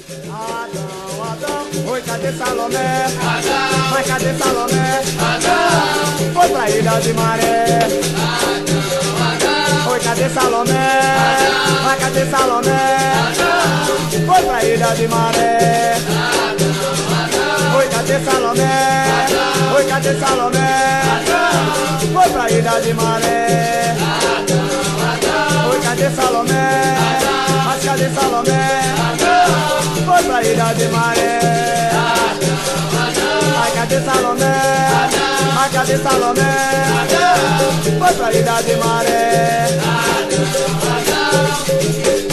Adão, Adão, oi, cadê Salomé? Adão, Mas cadê Salomé? Adão, Foi pra Ilha de Maré. Adão, Adão, Oi, cadê Salomé? Adão, Mas cadê Salomé? Adão, Foi pra Ilha de Maré. Adão, Adão, Oi, cadê Salomé? Adão, Oi, cadê Salomé? Adão, Foi pra Ilha de Maré. Adão, Adão, Oi, cadê Salomé? Adão, Mas cadê Salomé? Adão, Foi pra Ilha de Maré. Ai, cadê Salomé? Ai, cadê Salomé? Foi pra Ilha de Maré.